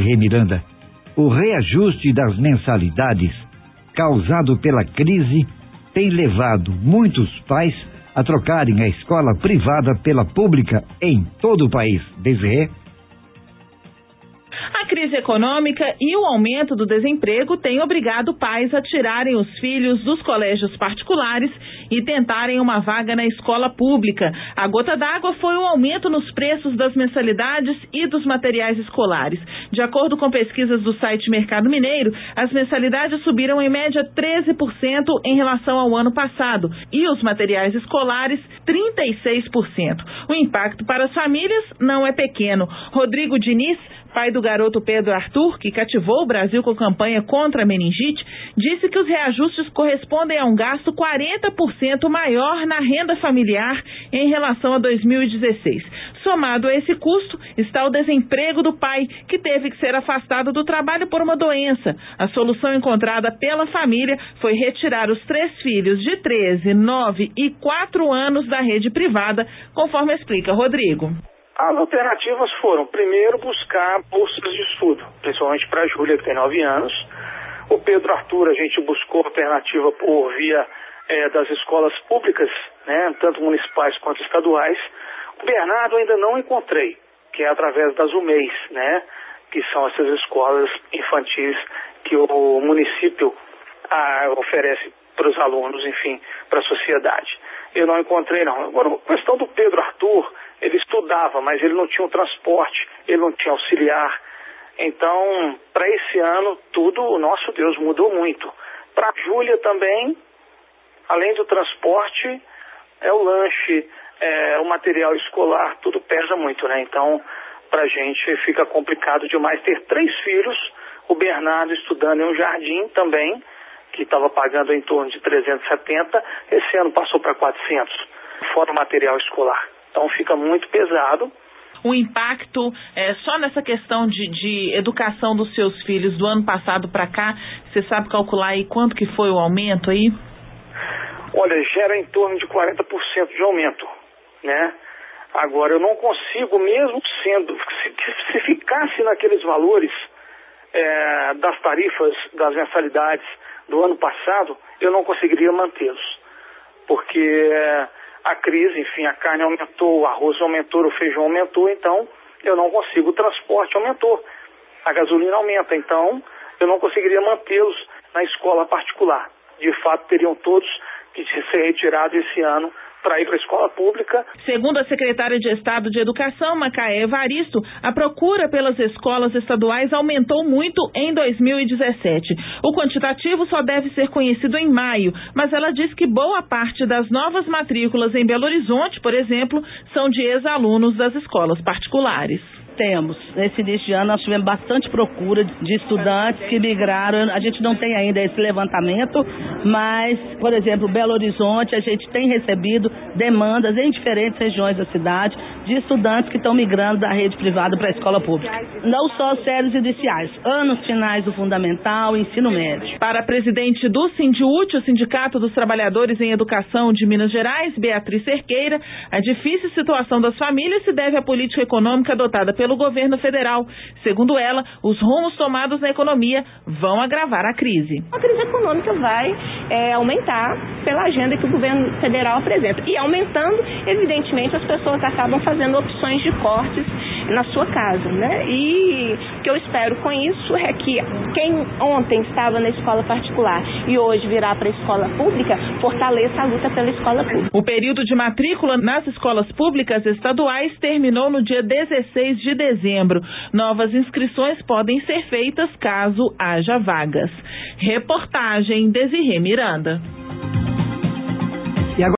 Desirê Miranda. O reajuste das mensalidades causado pela crise tem levado muitos pais a trocarem a escola privada pela pública em todo o país. Desirê. A crise econômica e o aumento do desemprego têm obrigado pais a tirarem os filhos dos colégios particulares e tentarem uma vaga na escola pública. A gota d'água foi o aumento nos preços das mensalidades e dos materiais escolares. De acordo com pesquisas do site Mercado Mineiro, as mensalidades subiram em média 13% em relação ao ano passado e os materiais escolares 36%. O impacto para as famílias não é pequeno. Rodrigo Diniz, pai do garoto Pedro Arthur, que cativou o Brasil com campanha contra a meningite, disse que os reajustes correspondem a um gasto 40% maior na renda familiar em relação a 2016. Somado a esse custo, está o desemprego do pai, que teve que ser afastado do trabalho por uma doença. A solução encontrada pela família foi retirar os 3 filhos de 13, 9 e 4 anos da rede privada, conforme explica Rodrigo. As alternativas foram, primeiro, buscar bolsas de estudo, principalmente para a Júlia, que tem 9 anos. O Pedro Arthur, a gente buscou alternativa por via das escolas públicas, né, tanto municipais quanto estaduais. O Bernardo ainda não encontrei, que é através das UMEIs, né, que são essas escolas infantis que o município oferece para os alunos, enfim, para a sociedade. Eu não encontrei, não. Agora, a questão do Pedro Arthur, ele estudava, mas ele não tinha um transporte, ele não tinha auxiliar. Então, para esse ano, tudo, nosso Deus, mudou muito. Para a Júlia também, além do transporte, o lanche, o material escolar, tudo pesa muito, né? Então, para a gente fica complicado demais ter 3 filhos, o Bernardo estudando em um jardim também, que estava pagando em torno de 370, esse ano passou para 400, fora o material escolar. Então fica muito pesado. O impacto só nessa questão de educação dos seus filhos do ano passado para cá, você sabe calcular aí quanto que foi o aumento aí? Olha, gera em torno de 40% de aumento, né? Agora, eu não consigo, mesmo sendo, se ficasse naqueles valores das tarifas, das mensalidades do ano passado, eu não conseguiria mantê-los, porque a crise, enfim, a carne aumentou, o arroz aumentou, o feijão aumentou, então eu não consigo, o transporte aumentou, a gasolina aumenta, então eu não conseguiria mantê-los na escola particular. De fato, teriam todos que ser retirados esse ano para ir para a escola pública. Segundo a secretária de Estado de Educação, Macaé Evaristo, a procura pelas escolas estaduais aumentou muito em 2017. O quantitativo só deve ser conhecido em maio, mas ela diz que boa parte das novas matrículas em Belo Horizonte, por exemplo, são de ex-alunos das escolas particulares. Temos. Nesse início de ano nós tivemos bastante procura de estudantes que migraram. A gente não tem ainda esse levantamento, mas, por exemplo, Belo Horizonte, a gente tem recebido demandas em diferentes regiões da cidade de estudantes que estão migrando da rede privada para a escola pública. Não só séries iniciais, anos finais do fundamental, ensino médio. Para a presidente do Sindiúti, o Sindicato dos Trabalhadores em Educação de Minas Gerais, Beatriz Cerqueira, a difícil situação das famílias se deve à política econômica adotada pelo governo federal. Segundo ela, os rumos tomados na economia vão agravar a crise. A crise econômica vai aumentar pela agenda que o governo federal apresenta. E aumentando, evidentemente, as pessoas acabam fazendo opções de cortes na sua casa, né? E o que eu espero com isso é que quem ontem estava na escola particular e hoje virá para a escola pública, fortaleça a luta pela escola pública. O período de matrícula nas escolas públicas estaduais terminou no dia 16 de dezembro. Novas inscrições podem ser feitas caso haja vagas. Reportagem Desirê Miranda.